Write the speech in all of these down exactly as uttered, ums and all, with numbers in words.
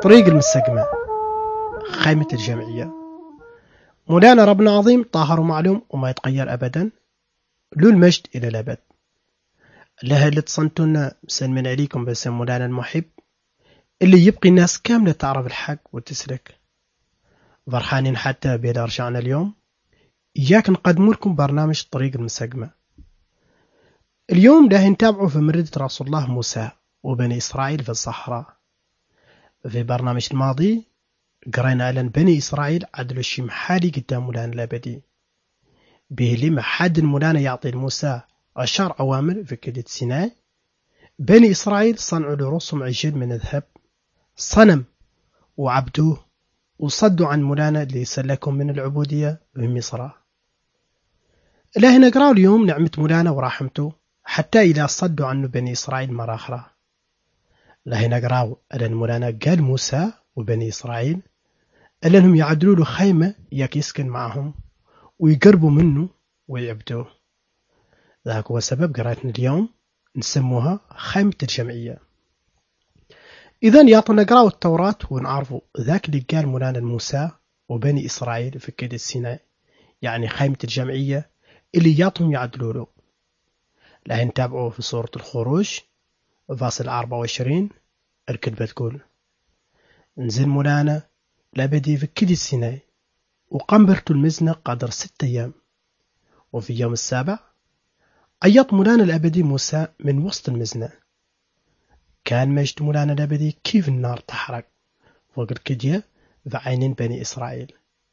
طريق المستقمة، خيمة الجمعية. مولانا ربنا عظيم طاهر ومعلوم وما يتغير أبدا، له المجد إلى الأبد. لها اللي تصنتونا مسلمين عليكم بس مولانا المحب اللي يبقي الناس كاملة تعرف الحق وتسلك. فرحانين حتى بإذا رجعنا اليوم إياك نقدم لكم برنامج طريق المستقمة. اليوم ده نتابعه في مردة رسول الله موسى وبني إسرائيل في الصحراء. في برنامج الماضي قرينا على بني إسرائيل عدلوا الشي محالي قدام مولانا الأبدي، به لما حد مولانا يعطي لموسى عشر أوامر في كدة سيناء. بني إسرائيل صنعوا له رسم عجل من الذهب صنم وعبدوه وصدوا عن مولانا اللي يسلكهم من العبودية في مصر. إلهي نقرأ اليوم نعمة مولانا ورحمته حتى إذا صدوا عنه بني إسرائيل مرة أخرى. إلهي نقرأ أن مولانا قال موسى وبني إسرائيل أنهم يعدلوا له خيمة ياك يسكن معهم ويقربوا منه ويعبدوه. ذاك هو سبب قراءتنا اليوم نسموها خيمة الجمعية. إذن يعطونا نقرأ التوراة ونعرفوا ذاك اللي قال مولانا موسى وبني إسرائيل في كدة سيناء، يعني خيمة الجمعية اللي يعطهم يعدلوا له. لا نتابعوه في سورة الخروج فاصل أربعة وعشرين. الكتبة تقول: نزل مولانا لابدي في كدة سيناء وقنبرت المزنة قدر ستة أيام، وفي يوم السابع عيط مولانا الأبدي موسى من وسط المزنة. كان مجد مولانا الأبدي كيف النار تحرق فوق الكدية في عينين بني إسرائيل.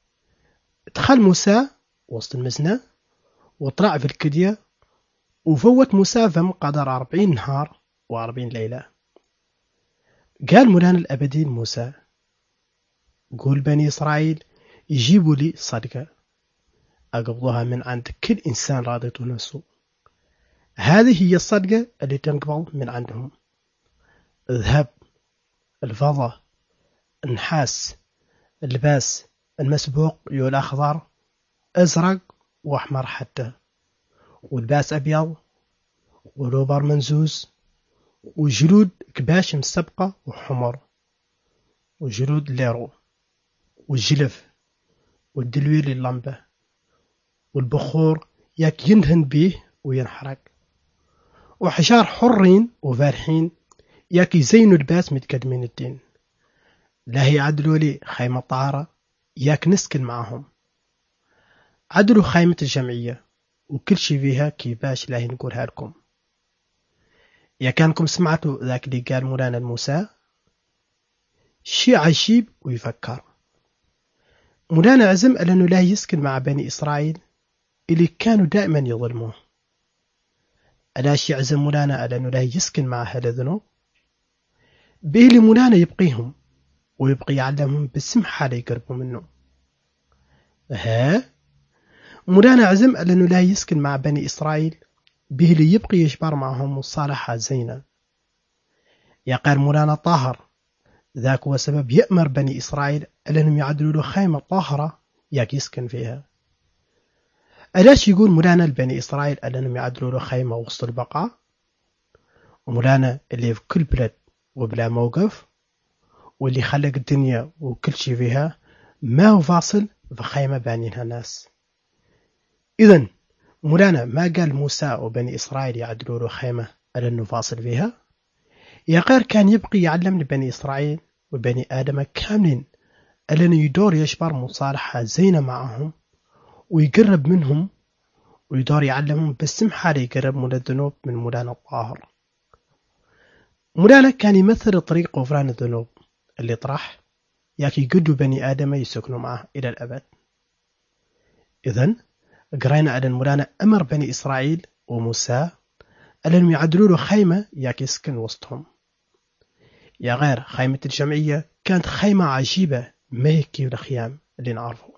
دخل موسى وسط المزنة وطلع في الكدية وفوت موسى فم قدر أربعين نهار وأربعين ليلة. قال مولانا الأبدي موسى: قول بني إسرائيل يجيبوا لي صدقة أقبضها من عند كل إنسان راضيته نفسه. هذه هي الصدقة اللي تنقبض من عندهم: الذهب، الفضة، النحاس، اللباس المسبوق يول أخضر أزرق وأحمر حتى، والباس أبيض، ولوبر منزوز، وجلود كباش مسبقة وحمر، وجلود ليرو، والجلف، والدلويل اللمبة، والبخور ياك يندهن بيه وينحرق، وحجار حرين وفارحين ياك يزينوا الباس متقدمين الدين. لا هي عدلوا لي خيمة طهارة ياك نسكن معهم. عدلوا خيمة الجمعية وكل شي فيها كيفاش لاهي نقولها لكم. يا كانكم سمعتوا ذاك اللي قال مولانا الموسى شي عجيب ويفكر. مولانا عزم أنه لا يسكن مع بني إسرائيل اللي كانوا دائما يظلموه. ألا شي عزم مولانا أنه لا يسكن مع أهل الذنوب؟ بيلي مولانا يبقيهم ويبقي يعلمهم بالسمحة ليقربوا منه. ها مولانا عزم أنه لا يسكن مع بني إسرائيل بيلي يبقي يجبر معهم مصالحة زينة. يا قال مولانا طاهر، ذاك هو سبب يأمر بني إسرائيل أنهم يعدلوا له خيمة طاهرة ياك يسكن فيها. ألاش يقول مولانا لبني إسرائيل أنهم يعدلوا له خيمة وسط البقاء؟ مولانا اللي في كل بلد وبلا موقف واللي خلق الدنيا وكل شي فيها ما هو فاصل في خيمة بانينها ناس. إذن مولانا ما قال موسى وبني إسرائيل يعدلوا له خيمة أنه فاصل فيها، يا غير كان يبقي يعلم لبني إسرائيل وبني آدم كاملين أنه يدور يجبر مصالحة زينة معهم ويقرب منهم ويدور يعلمهم بالسمحة ليقرب من الذنوب من مولانا الطاهر. مولانا كان يمثل طريق غفران الذنوب اللي طرح ياك يقدوا بني آدم يسكنوا معه إلى الأبد. إذن قرينا أن مولانا أمر بني إسرائيل وموسى أنهم يعدلوا له خيمة ياك يسكن وسطهم. يا غير خيمة الجمعية كانت خيمة عجيبة ما هيك الخيام اللي نعرفه.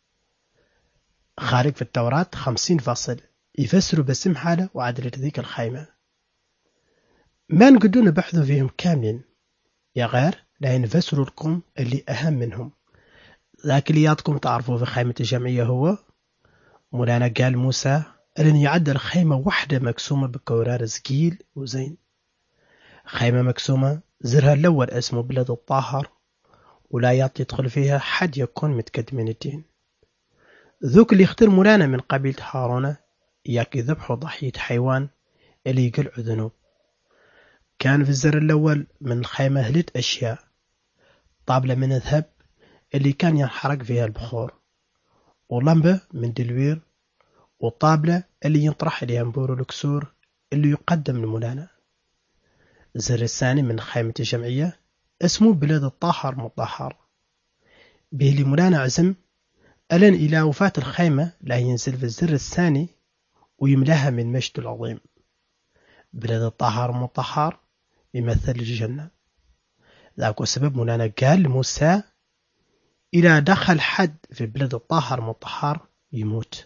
خارج في التوراة خمسين فصل يفسروا باسم حالة وعدلة ذيك الخيمة، ما نقدون نبحثوا فيهم كاملين. يا غير لا ينفسروا لكم اللي أهم منهم. ذاك اللي ياتكم تعرفوا في خيمة الجمعية هو مولانا قال موسى أن يعدل خيمة واحدة مكسومة بكورار ثقيل وزين. خيمة مكسومة زرها الأول اسمه بلد الطاهر ولايات يدخل فيها حد يكون متقدم من الدين. ذوك اللي يختار مولانا من قبيلة هارون ياك يذبحوا ضحية حيوان اللي يقلعوا ذنوب. كان في الزر الأول من الخيمة هلت أشياء: طابلة من الذهب اللي كان ينحرق فيها البخور، ولمبة من دلوير، وطابلة اللي ينطرح عليها نبور الكسور اللي يقدم لمولانا. الزر الثاني من خيمة الجمعية اسمه بلاد الطاهر مطهر، به اللي مولانا عزم ألن إلى وفاة الخيمة لا ينزل في الزر الثاني ويملاها من مجد العظيم. بلاد الطاهر مطهر يمثل الجنة. ذاك سبب مولانا قال لموسى: إذا دخل حد في بلاد الطاهر مطهر يموت.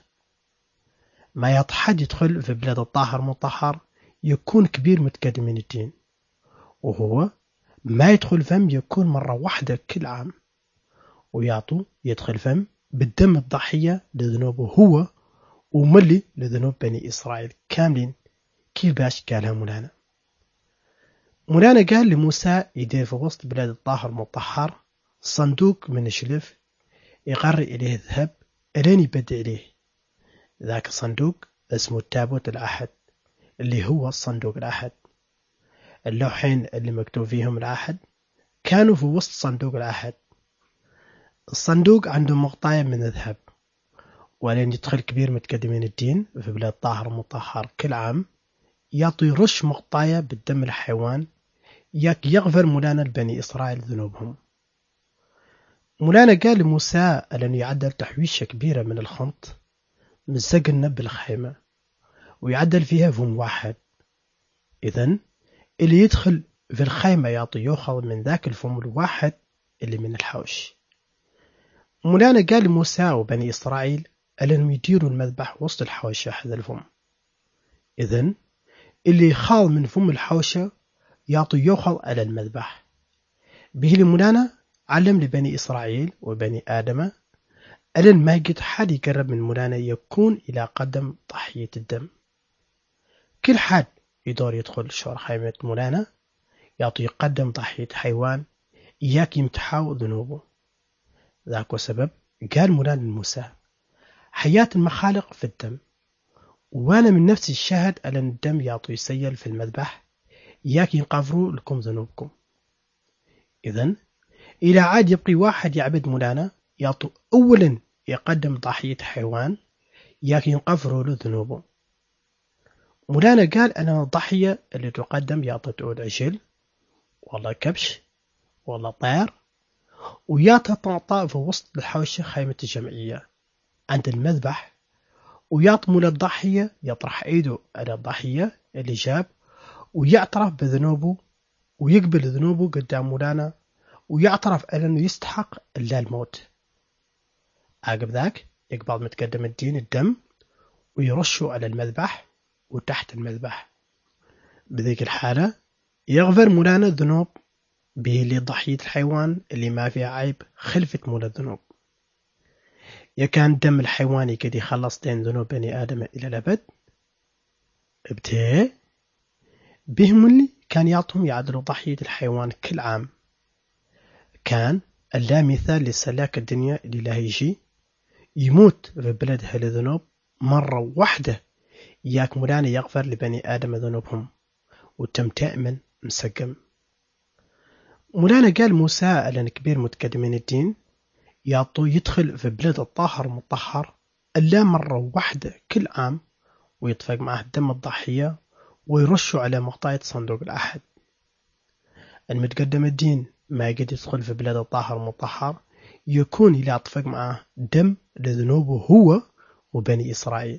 ما يطحد يدخل في بلاد الطاهر مطهر يكون كبير متقدم من الدين، وهو ما يدخل فم يكون مرة واحدة كل عام، ويعطو يدخل فم بالدم الضحية لذنوبه هو وملي لذنوب بني إسرائيل كاملين. كيف باش قالها مولانا؟ مولانا قال لموسى يدير في وسط بلاد الطاهر مطهر صندوق من الشلف يقري إليه الذهب ألين يبدأ إليه. ذاك الصندوق اسمه التابوت الأحد، اللي هو الصندوق الأحد. اللوحين اللي مكتوب فيهم الأحد كانوا في وسط صندوق الأحد. الصندوق عنده مغطاية من الذهب، ولين يدخل كبير متقدمين الدين في بلاد طاهر مطهر كل عام يعطي رش مغطاية بالدم الحيوان ياك يغفر مولانا لبني إسرائيل ذنوبهم. مولانا قال لموسى أن يعدل تحويشة كبيرة من الخنط مزقنا بالخيمة ويعدل فيها فم واحد. إذن اللي يدخل في الخيمة يعطي يأخذ من ذاك الفم الواحد اللي من الحوش. مولانا قال لموسى وبني إسرائيل أنهم يديروا المذبح وسط الحوشة هذا الفم. إذن اللي يخاض من فم الحوشة يعطي يأخذ على المذبح. به مولانا علم لبني إسرائيل وبني آدم ألن ما يقد حد يقرب من مولانا يكون إلى قدم ضحية الدم. كل حد يدور يدخل شور خيمة مولانا يعطي يقدم ضحية حيوان إياك يمتحاو ذنوبه. ذاك سبب قال مولانا لموسى: حياة المخالق في الدم، وانا من نفسي الشاهد أن الدم يعطي يسيل في المذبح إياك ينقفروا لكم ذنوبكم. إذن إلى عاد يبقي واحد يعبد مولانا يعطوا أولا يقدم ضحية حيوان إياك ينقفروا له ذنوبه. مولانا قال أن الضحية اللي تقدم يعطي تعود عجل والله كبش والله طير، ويعطى تعطى في وسط الحوشة خيمة الجمعية عند المذبح، ويعطي مولا الضحية يطرح ايده على الضحية اللي جاب ويعترف بذنوبه ويقبل ذنوبه قدام مولانا ويعترف أنه يستحق إلا الموت. عقب ذاك يقبض متقدم الدين الدم ويرشه على المذبح وتحت المذبح. بذيك الحالة يغفر مولانا الذنوب به اللي ضحية الحيوان اللي ما فيها عيب خلفة مولا الذنوب. يكان دم الحيواني كده يخلص دين ذنوب بني آدم إلى الأبد. ابتهى بهم اللي كان يعطهم يعدلوا ضحية الحيوان كل عام. كان اللا مثال لسلاك الدنيا اللي لا يجي يموت في بلد هالذنوب مرة واحدة ياك مولانا يغفر لبني آدم ذنوبهم وتم تأمن مسقم. مولانا قال موسى ألن كبير متقدمين الدين يعطوا يدخل في بلاد الطاهر مطهر ألا مرة واحدة كل عام ويطفق معه دم الضحية ويرشوا على مغطاية صندوق الأحد. المتقدم الدين ما يقدر يدخل في بلاد الطاهر مطهر يكون إلى أطفق معه دم لذنوبه هو وبني إسرائيل.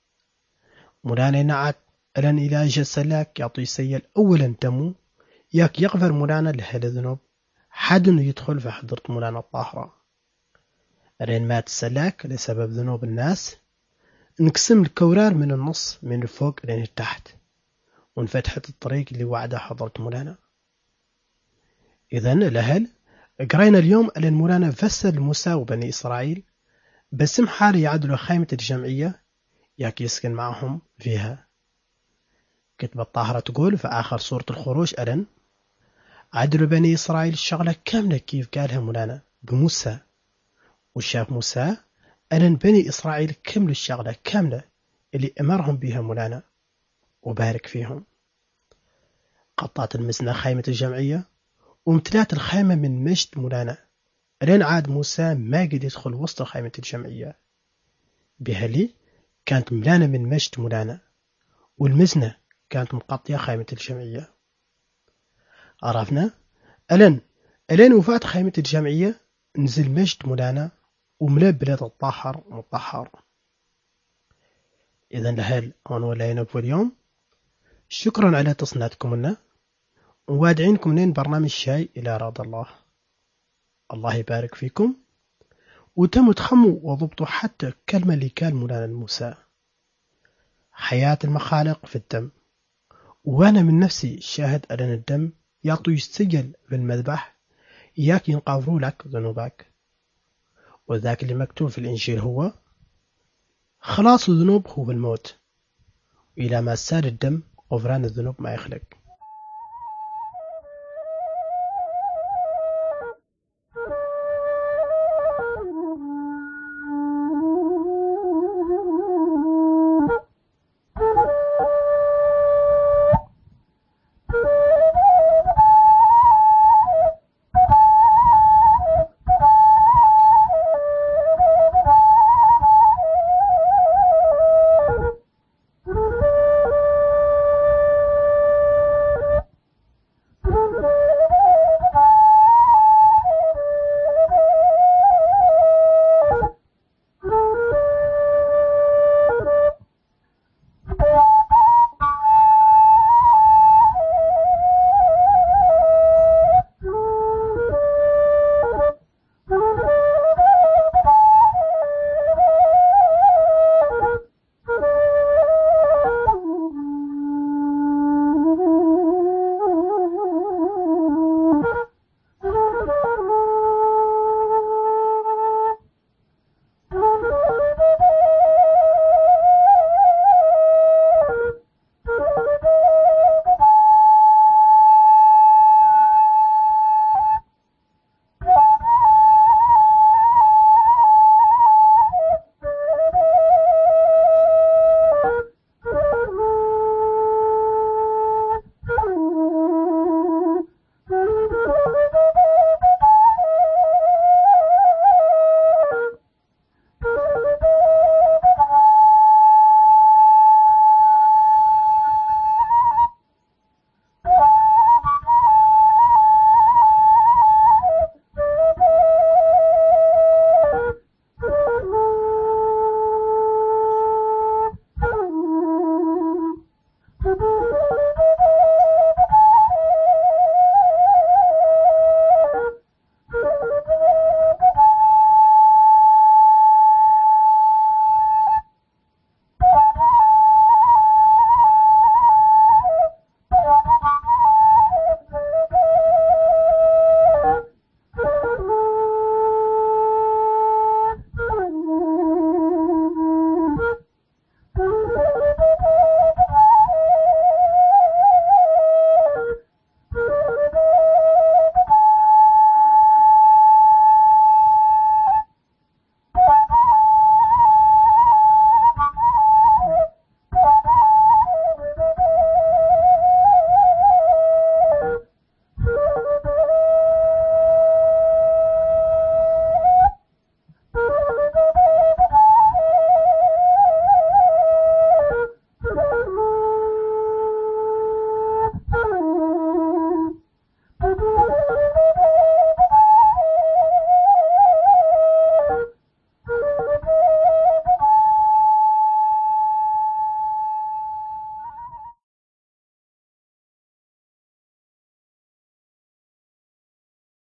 مولانا نعت ألن إلى جسلاك يعطي سيل أولا دمه ياك يغفر مولانا لهذا الذنوب حد إنه يدخل في حضرة مولانا الطاهرة. ألين مات السلاك لسبب ذنوب الناس نقسم الكورار من النص من الفوق لين التحت وانفتحت الطريق اللي وعدها حضرة مولانا. إذن الأهل قرينا اليوم ألين مولانا فسر لموسى وبني إسرائيل بسم حال يعدلوا خيمة الجمعية ياك يسكن معهم فيها. كتب الطاهرة تقول في آخر سورة الخروج ألن: عدلوا بني إسرائيل الشغلة كاملة كيف قالها مولانا بموسى، وشاف موسى أن بني إسرائيل كملوا الشغلة كاملة اللي أمرهم بها مولانا وبارك فيهم. قطعت المسنة خيمة الجمعية وامتلأت الخيمة من مجد مولانا، لين عاد موسى ما قد يدخل وسط خيمة الجمعية. بهالي كانت ملانة من مجد مولانا، والمزنة كانت مقطية خيمة الجمعية. عرفنا ألن ألين وفاة خيمة الجمعية نزل مجد مولانا وملا بلاد الطاهر مطهر. إذن لهال هون ولاينا في اليوم. شكرا على تصنيعكم لنا، ووادعينكم لين برنامج شاي إلى رضا الله. الله يبارك فيكم، وتموا تخموا وضبطوا حتى كلمة اللي كان مولانا موسى: حياة المخالق في الدم. وأنا من نفسي شاهد أن الدم يعطي يستجل في المذبح، إياك ينقفروا لك ذنوبك. وذاك اللي مكتوب في الإنجيل هو خلاص الذنوب هو الموت، وإلى ما سال الدم غفران الذنوب ما يخلق.